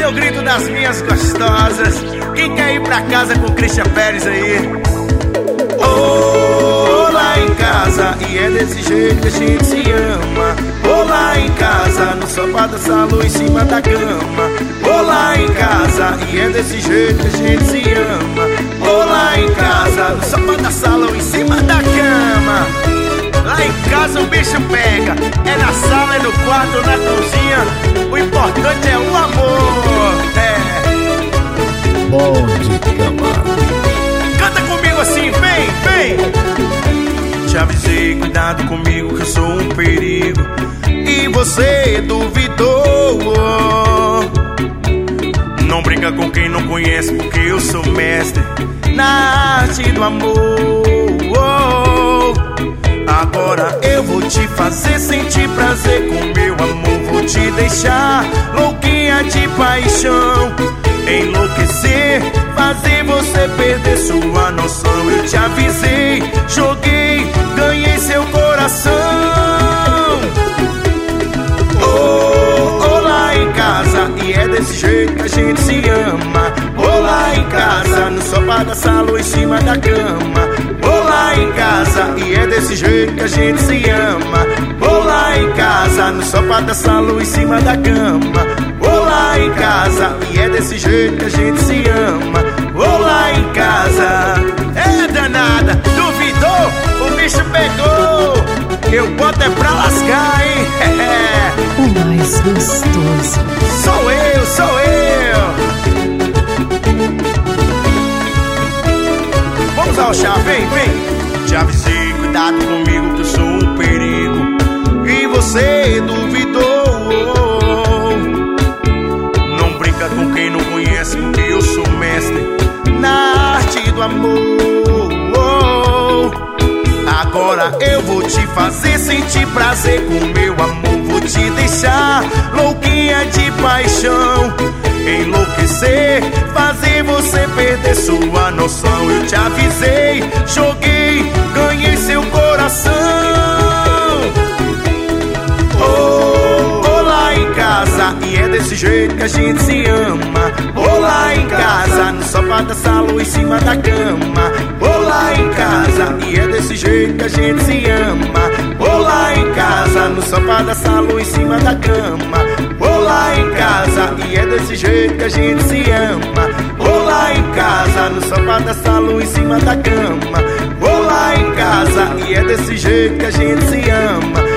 o grito das minhas gostosas. Quem quer ir pra casa com Christian Pérez aí? Oh, lá em casa, e é desse jeito que a gente se ama. Oh, lá em casa, no sofá da sala, em cima da cama. Oh, lá em casa, e é desse jeito que a gente se ama. Oh, lá em casa, no sofá da sala, em cima da cama. Lá em casa o bicho pega, é na sala, é no quarto, na cozinha. O importante é o amor. Bom de cama. Canta comigo assim, vem. Te avisei, cuidado comigo que eu sou um perigo. E você duvidou. Não brinca com quem não conhece, porque eu sou mestre na arte do amor. Agora eu vou te fazer sentir prazer com meu amor. Vou te deixar louquinha de paixão, enlouquecer, fazer você perder sua noção. Eu te avisei, joguei, ganhei seu coração. Oh, lá em casa, e é desse jeito que a gente se ama. Oh, lá em casa, no sofá da sala ou em cima da cama. Oh, lá em casa, e é desse jeito que a gente se ama. Oh, lá em casa, no sofá da sala ou em cima da cama. Oh, lá em casa, e é desse jeito que a gente se ama. Oh, lá em casa. É danada, duvidou? O bicho pegou. Eu boto é pra lascar, hein? O mais gostoso. Sou eu. Vamos ao chá, vem. Te avisei, cuidado comigo que eu sou um perigo. E você duvidou. Não brinca com quem não conhece, porque eu sou mestre na arte do amor. Agora eu vou te fazer sentir prazer com meu amor. Vou te deixar louquinha de paixão, enlouquecer, fazer você perder sua noção. Eu te avisei, joguei, ganhei seu coração. Oh, lá em casa, e é desse jeito que a gente se ama. Oh, lá em casa, no sofá da sala ou em cima da cama. Oh, lá em casa, e é desse jeito que a gente se ama. Oh, lá em casa, no sofá da sala ou em cima da cama. Oh, lá em casa, e é desse jeito que a gente se ama. Oh, lá em casa, no sofá da sala ou em cima da cama. Oh, lá em casa, e é desse jeito que a gente se ama.